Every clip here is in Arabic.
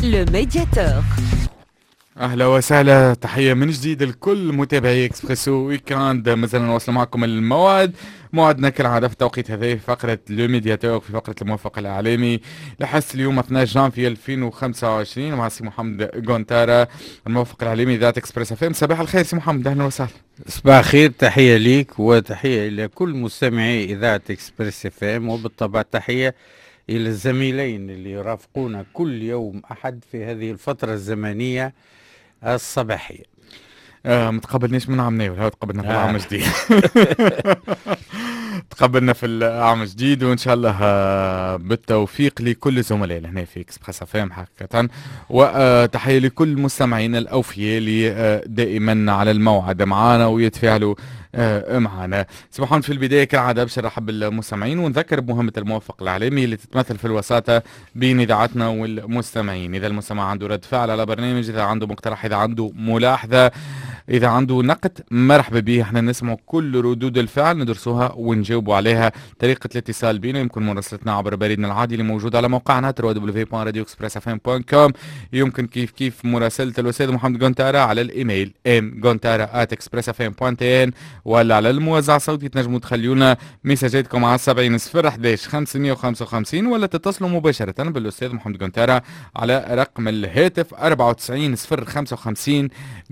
Le Médiateur. اهلا وسهلا، تحيه من جديد لكل متابعي اكسبريسو ويكاند. مازلنا نواصل معكم الموعد، موعدنا كالعاده في التوقيت هذا في فقره لو ميدياتور، في فقره الموفق الاعلامي لحس اليوم 12 جانفي 2025 مع سي محمد غونتارا الموفق الاعلامي ذات اكسبريس اف ام. صباح الخير سي محمد، اهلا وسهلا. صباح الخير، تحيه ليك وتحيه الى كل مستمعي اذاعه اكسبريس اف ام، وبالطبع تحيه الى الزميلين اللي يرافقونا كل يوم احد في هذه الفتره الزمنيه الصباحيه. متقبلنيش من عام ناول، تقبلنا في العام الجديد. تقبلنا في العام الجديد، وان شاء الله بالتوفيق لكل زملائنا هنا في اكسبريس اف ام حقيقه. وتحيه لكل مستمعينا الاوفياء اللي دائما على الموعد معنا ويتفاعلوا معنا. سبحان في البدايه كالعاده باش نرحب بالمستمعين ونذكر بمهمه الموفق الاعلامي اللي تتمثل في الوساطه بين اذاعتنا والمستمعين. اذا المستمع عنده رد فعل على برنامج، اذا عنده مقترح، اذا عنده ملاحظه، اذا عنده نقد، مرحبا به. احنا نسمع كل ردود الفعل، ندرسوها ونجاوبوا عليها. طريقه الاتصال بينا يمكن مراسلتنا عبر بريدنا العادي اللي موجود على موقعنا www.radioexpressfm.com. يمكن كيف مراسله الاستاذ محمد غونتارا على الايميل mgontara@expressfm.tn، ولا على الموزع الصوتي تنجموا تخليونا ميساجاتكم على 70 0 11 555، ولا تتصلوا مباشره بالاستاذ محمد غونتارا على رقم الهاتف 94 0 55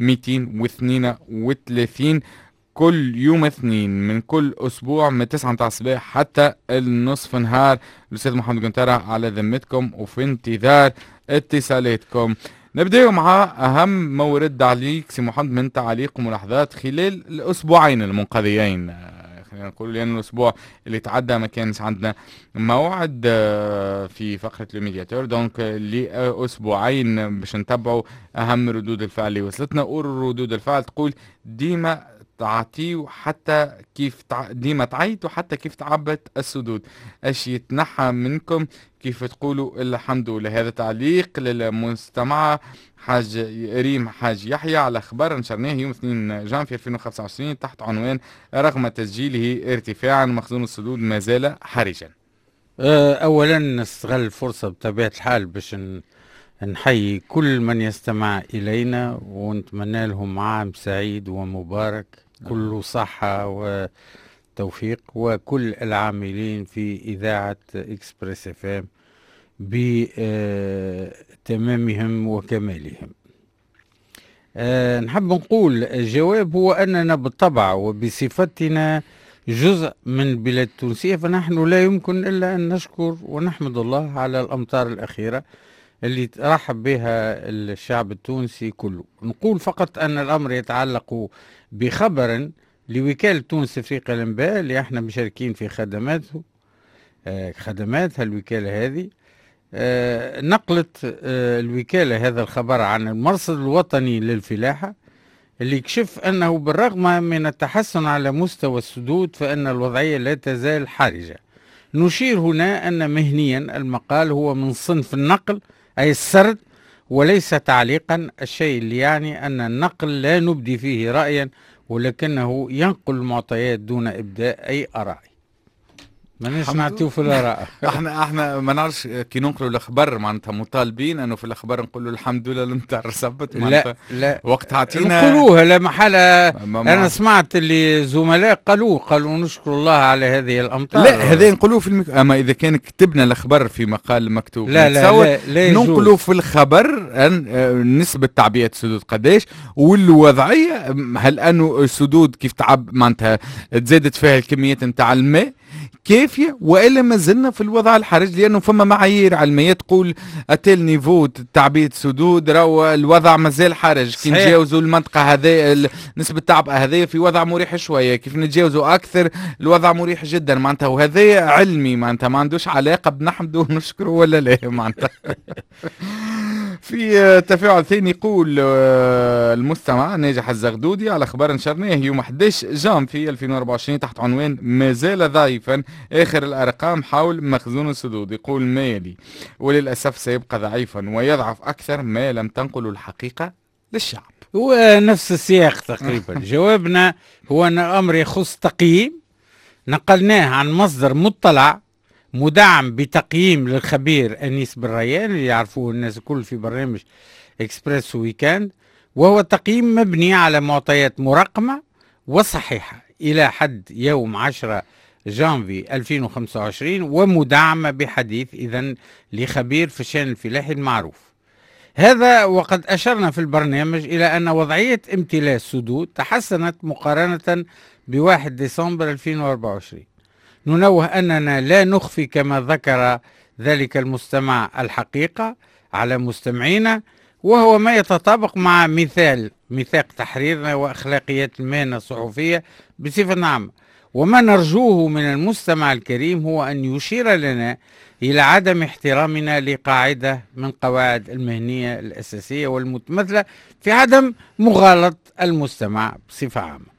232. كل يوم اثنين من كل اسبوع من 9 متاع الصباح حتى النصف نهار الاستاذ محمد غونتارا على ذمتكم وفي انتظار اتصالاتكم. نبداو مع اهم مورد عليك سي محمد من تعليق وملاحظات خلال الاسبوعين المنقضيين. خلينا نقول لان الاسبوع اللي تعدى ما كانش عندنا موعد في فقره الميدياتور، دونك لاسبوعين باش نتبعوا اهم ردود الفعل اللي وصلتنا. وردود الفعل تقول ديما تعطيو حتى كيف ديما تعيطوا حتى كيف تعبت السدود، اش يتنحى منكم كيف تقولوا الحمد لله. هذا تعليق للمستمع حاج ريم حاج يحيى على خبر نشرناه يوم 2 جانفي 2025 تحت عنوان رغم تسجيله ارتفاعا مخزون السدود ما زال حرجا. اولا نستغل الفرصه بطبيعه الحال باش نحيي كل من يستمع الينا ونتمنى لهم عام سعيد ومبارك كله صحه وتوفيق، وكل العاملين في اذاعه اكسبريس اف ام بتمامهم وكمالهم. نحب نقول الجواب هو أننا بالطبع وبصفتنا جزء من البلاد التونسية فنحن لا يمكن إلا أن نشكر ونحمد الله على الأمطار الأخيرة اللي رحب بها الشعب التونسي كله. نقول فقط أن الأمر يتعلق بخبر لوكالة تونس أفريقيا الأنباء اللي احنا مشاركين في خدمات الوكالة هذه. نقلت الوكالة هذا الخبر عن المرصد الوطني للفلاحة اللي يكشف أنه بالرغم من التحسن على مستوى السدود فإن الوضعية لا تزال حرجة. نشير هنا أن مهنيا المقال هو من صنف النقل أي السرد وليس تعليقا، الشيء اللي يعني أن النقل لا نبدي فيه رأيا ولكنه ينقل المعطيات دون إبداء أي آراء. ماناش نعطيو في الاراء. احنا ما نعرفش كي ننقلوا الاخبار معناتها مطالبين انه في الاخبار نقولوا الحمد لله الامطار صبت معناتها. لا وقت عطينا نقولوها لا محاله. انا سمعت اللي زملاء قالوا نشكر الله على هذه الامطار. لا هذا نقولوه في اما اذا كان كتبنا الخبر في مقال مكتوب لا ننقلوا في الخبر نسبه تعبئه السدود قداش والوضعيه، هل انه السدود كيف تعب معناتها تزادت فيها الكميات نتاع الماء كافية وإلا ما زلنا في الوضع الحرج، لأنه فما معايير علمية تقول أتل نيفو تعبئة سدود راهو الوضع مازال حرج. كي نتجاوزوا المنطقة هذه نسبة التعبئة هذه في وضع مريح شوية، كيف نتجاوزوا أكثر الوضع مريح جدا معناتها. وهذا علمي معناتها ما عندوش علاقة بنحمده ونشكره ولا لا معناتها. في تفاعل ثاني يقول المستمع ناجح الزغدودي على خبر نشرناه يوم 11 جانفي 2024 تحت عنوان ما زال ضعيفا آخر الأرقام حول مخزون السدود. يقول ما يلي وللأسف سيبقى ضعيفا ويضعف أكثر ما لم تنقل الحقيقة للشعب. هو نفس السياق تقريبا. جوابنا هو أن الأمر يخص تقييم نقلناه عن مصدر مطلع مدعم بتقييم للخبير أنيس بالريان اللي يعرفوه الناس الكل في برنامج إكسبريس ويكاند، وهو تقييم مبني على معطيات مرقمة وصحيحة إلى حد يوم 10 جانفي 2025، ومدعمة بحديث إذن لخبير في الشأن الفلاحي المعروف. هذا وقد أشرنا في البرنامج إلى أن وضعية امتلاء السدود تحسنت مقارنة بواحد ديسمبر 2024. ننوه أننا لا نخفي كما ذكر ذلك المستمع الحقيقة على مستمعينا، وهو ما يتطابق مع ميثاق تحريرنا وأخلاقيات المهنة الصحفية بصفة عامة. وما نرجوه من المستمع الكريم هو أن يشير لنا إلى عدم احترامنا لقاعدة من قواعد المهنية الأساسية والمتمثلة في عدم مغالطة المستمع بصفة عامة.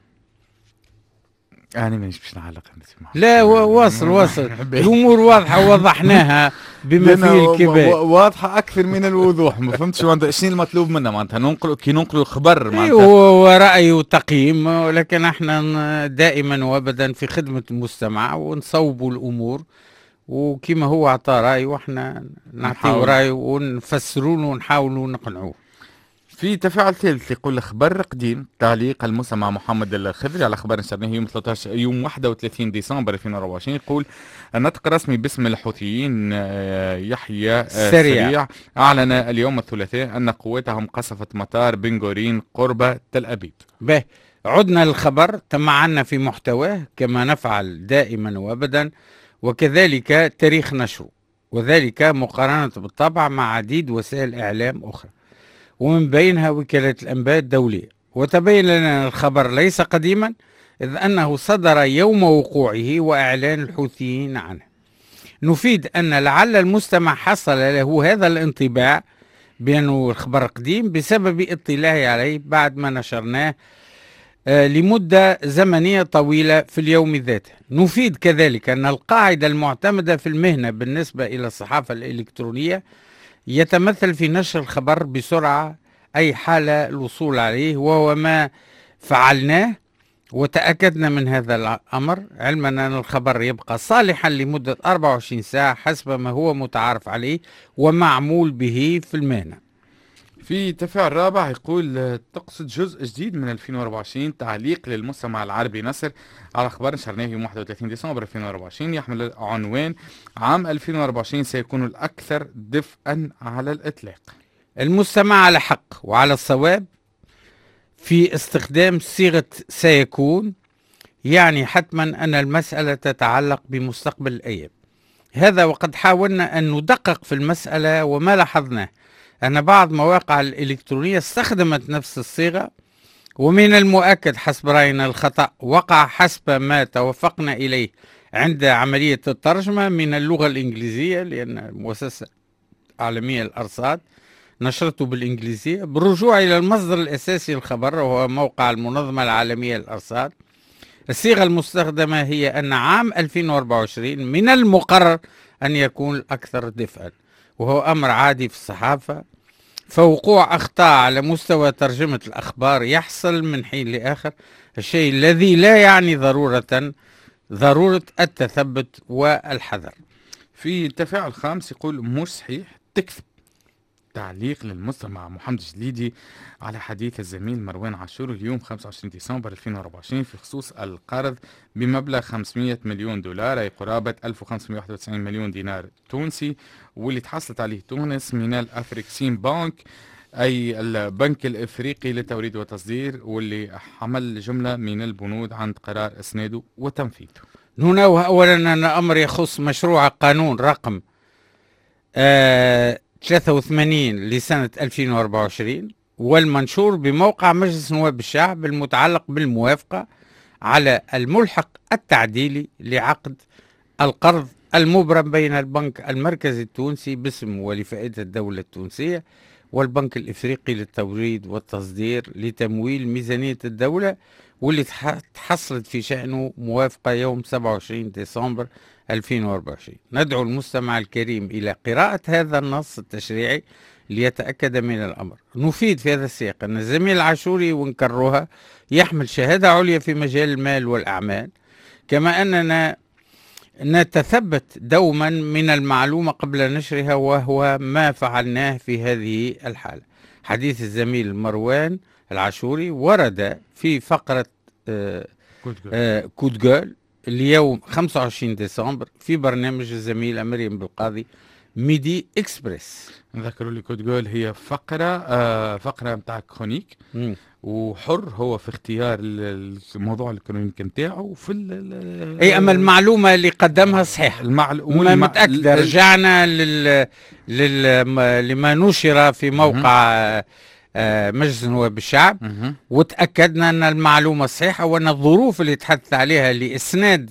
أنا مانيش باش نعلق معك. لا واصل الأمور واضحة ووضحناها بما فيه الكفاية، واضحة أكثر من الوضوح. ما فهمتش شنو المطلوب منا، معناتها ننقل الخبر معناتها ورأي وتقييم، لكن احنا دائما وابدا في خدمة المستمع ونصوبوا الأمور، وكما هو أعطى رأي واحنا نعطيه رأي ونفسرون ونحاولوا نقنعوه. في تفاعل ثالث يقول خبر قديم، تعليق المستمع محمد الخضري على خبر نشرناه يوم 31 ديسمبر 2024. يقول النطق الرسمي باسم الحوثيين يحيى سريع أعلن اليوم الثلاثاء أن قواتهم قصفت مطار بن غورين قرب تل أبيب. به عدنا للخبر، تمعنا في محتواه كما نفعل دائما وابدا، وكذلك تاريخ نشره، وذلك مقارنة بالطبع مع عديد وسائل إعلام أخرى، ومن بينها وكالة الأنباء الدولية. وتبين لنا أن الخبر ليس قديما، إذ أنه صدر يوم وقوعه وإعلان الحوثيين عنه. نفيد أن لعل المستمع حصل له هذا الانطباع بأنه الخبر قديم بسبب اطلاعه عليه بعد ما نشرناه لمدة زمنية طويلة في اليوم ذاته. نفيد كذلك أن القاعدة المعتمدة في المهنة بالنسبة إلى الصحافة الإلكترونية يتمثل في نشر الخبر بسرعة أي حال الوصول عليه، وهو ما فعلناه وتأكدنا من هذا الأمر، علما أن الخبر يبقى صالحا لمدة 24 ساعة حسب ما هو متعارف عليه ومعمول به في المهنة. في تفاعل رابع يقول تقصد جزء جديد من 2024، تعليق للمستمع العربي نصر على خبر نشرناه يوم 31 ديسمبر 2024 يحمل عنوان عام 2024 سيكون الأكثر دفئا على الإطلاق. المستمع على حق وعلى الصواب في استخدام صيغة سيكون، يعني حتما أن المسألة تتعلق بمستقبل الأيام. هذا وقد حاولنا أن ندقق في المسألة، وما لاحظناه أن بعض مواقع الإلكترونية استخدمت نفس الصيغة، ومن المؤكد حسب رأينا الخطأ وقع حسب ما توفقنا إليه عند عملية الترجمة من اللغة الإنجليزية، لأن المؤسسة العالمية للأرصاد نشرته بالإنجليزية بالرجوع إلى المصدر الأساسي للخبر وهو موقع المنظمة العالمية للأرصاد. الصيغة المستخدمة هي أن عام 2024 من المقرر أن يكون الأكثر دفئا، وهو أمر عادي في الصحافة، فوقوع أخطاء على مستوى ترجمة الأخبار يحصل من حين لآخر، الشيء الذي لا يعني ضرورة التثبت والحذر. في تفاعل خامس يقول مش صحيح تكذب، تعليق للمستمع محمد جليدي على حديث الزميل مروان عاشور اليوم 25 ديسمبر 2024 في خصوص القرض بمبلغ 500 مليون دولار أي قرابة 1591 مليون دينار تونسي، واللي تحصلت عليه تونس من الأفريكسيم بانك أي البنك الإفريقي للتوريد والتصدير، واللي حمل جملة من البنود عند قرار إسناده وتنفيذه. ننوه أولا أن الأمر يخص مشروع قانون رقم 83 لسنة 2024 والمنشور بموقع مجلس نواب الشعب المتعلق بالموافقة على الملحق التعديلي لعقد القرض المبرم بين البنك المركزي التونسي باسم ولفائدة الدولة التونسية والبنك الإفريقي للتوريد والتصدير لتمويل ميزانية الدولة، واللي تحصلت في شأنه موافقة يوم 27 ديسمبر 2024. ندعو المستمع الكريم إلى قراءة هذا النص التشريعي ليتأكد من الأمر. نفيد في هذا السياق أن الزميل العاشوري ونكررها يحمل شهادة عليا في مجال المال والأعمال، كما أننا نتثبت دوما من المعلومة قبل نشرها، وهو ما فعلناه في هذه الحالة. حديث الزميل مروان العاشوري ورد في فقرة كود جول اليوم 25 ديسمبر في برنامج الزميلة مريم بالقاضي ميدي اكسبريس. نذكروا لي كود جول هي فقرة متاع كرونيك، وحر هو في اختيار الموضوع الكرونيك نتاعو في اي، اما المعلومه اللي قدمها صحيحه ما متاكده. رجعنا لما نشر في موقع مجلس نواب الشعب، وتاكدنا ان المعلومه صحيحه، وان الظروف اللي تحدث عليها لاسناد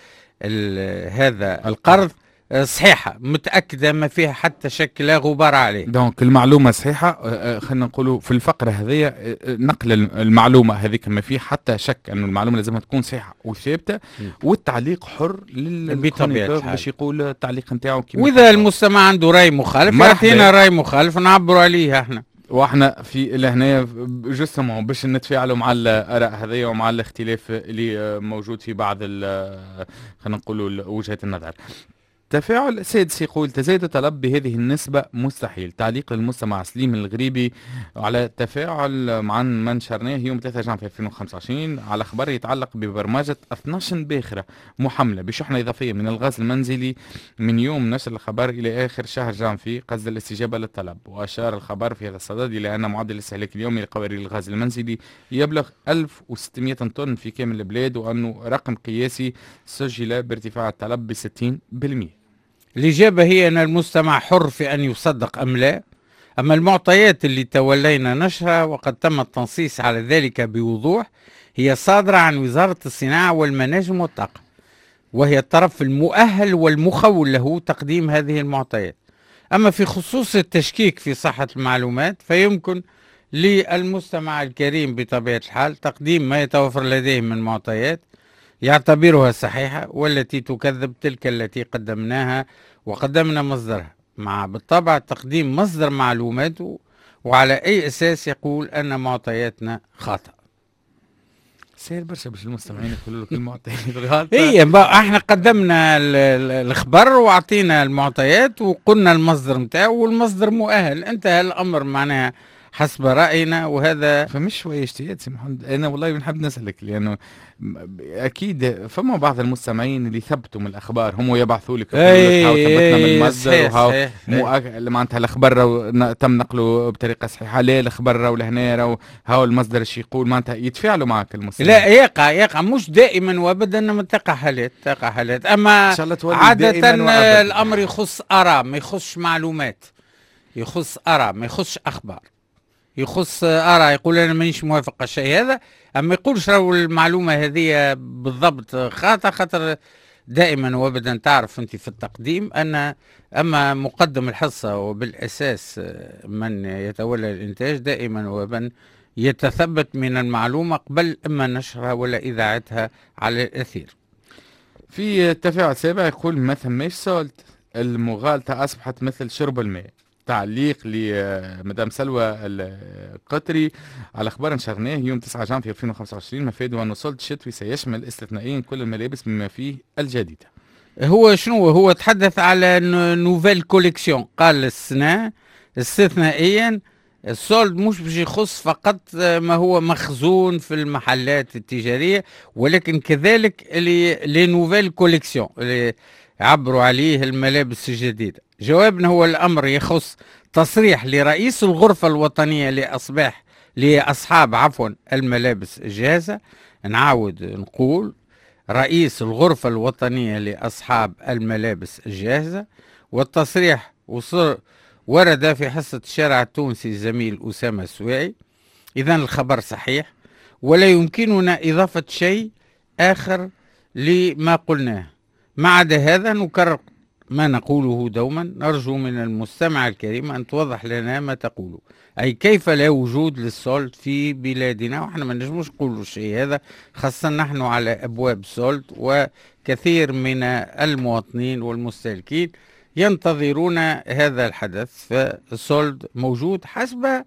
هذا القرض صحيحة متأكدة، ما فيها حتى شك، لا غبار عليه. دونك المعلومة صحيحة. خلينا نقولوا في الفقرة هذه نقل المعلومة هذيك ما فيه حتى شك أن المعلومة لازم تكون صحيحة وثابتة، والتعليق حر للكونيكتور باش يقول التعليق نتاعو. وإذا المستمع عنده رأي مخالف يعطينا رأي مخالف نعبروا عليه احنا. واحنا في لهنا جوستومون باش نتفاعلوا مع الآراء هذه ومع الاختلاف اللي موجود في بعض خلينا نقولوا وجهة النظر. تفاعل سادس يقول: تزايد طلب بهذه النسبة مستحيل. تعليق للمستمع سليم الغريبي على تفاعل مع ما نشرناه يوم 3 جانفي 2025 على خبر يتعلق ببرمجة 12 باخرة محملة بشحنة إضافية من الغاز المنزلي من يوم نشر الخبر إلى آخر شهر جانفي قصد الاستجابة للطلب. وأشار الخبر في هذا الصدد إلى أن معدل الاستهلاك اليومي لقوارير الغاز المنزلي يبلغ 1600 طن في كامل البلاد، وأنه رقم قياسي سجل بارتفاع الطلب ب60%. الإجابة هي أن المستمع حر في أن يصدق أم لا. أما المعطيات اللي تولينا نشرها وقد تم التنصيص على ذلك بوضوح هي صادرة عن وزارة الصناعة والمناجم والطاقة، وهي الطرف المؤهل والمخول له تقديم هذه المعطيات. أما في خصوص التشكيك في صحة المعلومات فيمكن للمستمع الكريم بطبيعة الحال تقديم ما يتوفر لديه من معطيات يعتبرها صحيحة، والتي تكذب تلك التي قدمناها وقدمنا مصدرها، مع بالطبع تقديم مصدر معلوماته وعلى أي أساس يقول أن معطياتنا خاطئة. سير برشا باش المستمعين يقولوا لك المعطيات غلط. هي احنا قدمنا الخبر وعطينا المعطيات وقلنا المصدر نتاعو والمصدر مؤهل، انتهى الأمر معناها حسب رأينا. وهذا فمش شوية اجتهاد سي محمد. أنا والله بنحب نسألك لأنه أكيد فما بعض المستمعين اللي ثبتوا من الأخبار هم يبعثوا لك هاو ثبتنا من المصدر وهاو معناتها الأخبار تم نقله بطريقة صحيحة، لا الأخبار لهنا هاو المصدر ايش يقول، معناتها يتفاعلوا معك المستمعين. لا يقع مش دائما وابدا، ما تقع حالات أما عادة الأمر يخص آراء ما يخص معلومات، يخص آراء ما يخص أخبار، يخص آراء يقول أنا مانيش موافق على الشيء هذا، أما يقولش راهو المعلومة هذه بالضبط خاطر دائما وابدا تعرف أنت في التقديم أن أما مقدم الحصة وبالأساس من يتولى الإنتاج دائما وابدا يتثبت من المعلومة قبل إما نشرها ولا إذاعتها على الأثير. في التفاعل سابع يقول: ما ثماش سولت، المغالطة أصبحت مثل شرب الماء. تعليق لمدام سلوى القطري على خبر نشرناه يوم 9 جانفي 2025 مفاده أن السولد الشتوي سيشمل استثنائيا كل الملابس بما فيه الجديدة. هو شنو هو تحدث على نوفيل كوليكسيون، قال السنة استثنائيا السولد مش باش يخص فقط ما هو مخزون في المحلات التجارية، ولكن كذلك لي نوفيل كوليكسيون اللي عبروا عليه الملابس الجديدة. جوابنا هو الأمر يخص تصريح لرئيس الغرفة الوطنية لأصحاب الملابس الجاهزة. نعاود نقول رئيس الغرفة الوطنية لأصحاب الملابس الجاهزة، والتصريح ورد في حصة الشارع التونسي الزميل أسامة السويعي. إذن الخبر صحيح ولا يمكننا إضافة شيء آخر لما قلناه. ما عدا هذا نكرر ما نقوله دوما، نرجو من المستمع الكريم أن توضح لنا ما تقوله، أي كيف لا وجود للسولد في بلادنا، وإحنا ما نجموش نقولوا الشيء هذا، خاصة نحن على أبواب سولد وكثير من المواطنين والمستهلكين ينتظرون هذا الحدث. فالسولد موجود حسب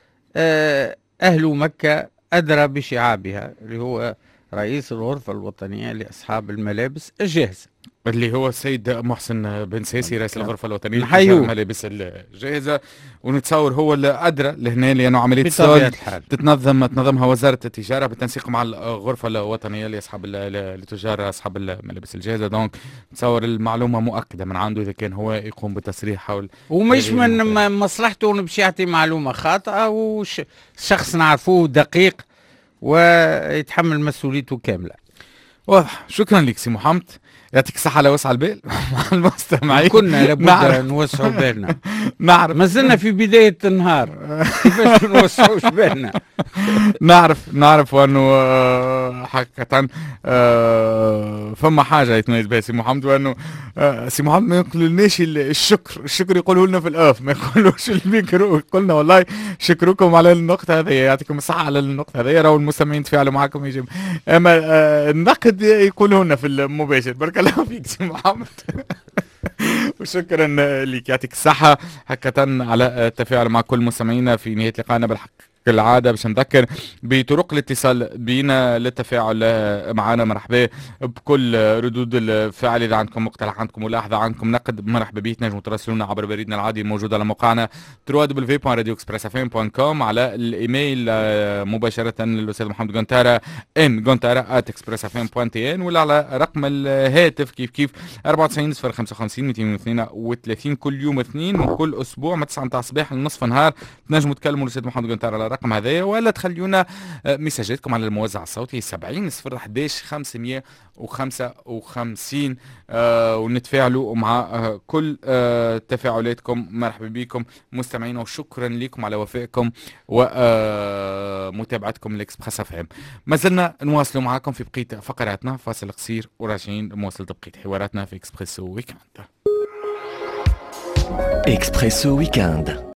أهل مكة أدرى بشعابها، اللي هو رئيس الغرفة الوطنية لأصحاب الملابس الجاهزة. اللي هو السيد محسن بن ساسي رئيس الغرفة الوطنية نحيوه. لتجار الملابس الجاهزة، ونتصور هو اللي أدرى لهنا لأنه عملية بطبيعة السول الحال. تنظمها وزارة التجارة بالتنسيق مع الغرفة الوطنية لأصحاب لتجار أصحاب الملابس الجاهزة. دونك نتصور المعلومة مؤكدة من عنده إذا كان هو يقوم بتصريح حول ومش هذه من المسألة. مصلحته انه باش يعطي معلومه خاطئه، وشخص نعرفوه دقيق ويتحمل مسؤوليته كامله. واضح. شكرا لك سي محمد، يعطيك الصحة على وسع البال مع المستمعين. كنا لابد نعرف نوسعوا بالنا. نعرف ما زلنا في بدايه النهار، كيفاش نوسعوش بالنا؟ نعرف وانه حقيقة فما حاجة يتميز بها سي محمد، وانه سي محمد ما يقولناش الشكر يقوله لنا في الاف، ما يقولوش الميكرو، يقولنا والله شكركم على النقطة هذه، يعطيكم الصحة على النقطة هذه، راهو المستمعين تفاعلوا معكم يجب، اما النقد يقوله لنا في المباشر. بارك الله فيك سي محمد. وشكرا لك، يعطيك الصحة حقيقة على التفاعل مع كل مستمعينا في نهاية لقائنا. بالحق كالعادة باش نذكر بطرق الاتصال بينا للتفاعل معنا. مرحبا بكل ردود الفعل، إذا عندكم مقترح، عندكم ملاحظة، عندكم نقد، مرحبا بيه. تنجموا تراسلونا عبر بريدنا العادي الموجود على موقعنا www.radioexpressfm.com، على الإيميل مباشرة للأستاذ محمد غنتارا ghantara@expressfm.tn، ولا على رقم الهاتف كيف 94 055 232 كل يوم اثنين وكل أسبوع من 9 متاع الصباح لنصف نهار. تنجموا تكلموا الأستاذ محمد غنتارا على الرقم هذايا، ولا تخليونا مساجاتكم على الموزع الصوتي 70 011 555 ونتفاعلوا مع كل تفاعلاتكم. مرحبا بكم مستمعين، وشكرا لكم على وفائكم ومتابعتكم لإكسبريس اف ام. ما زلنا نواصلوا معكم في بقية فقراتنا، فاصل قصير وراجعين لمواصلة بقية حواراتنا في اكسبريسو ويكاند. اكسبريسو ويكاند.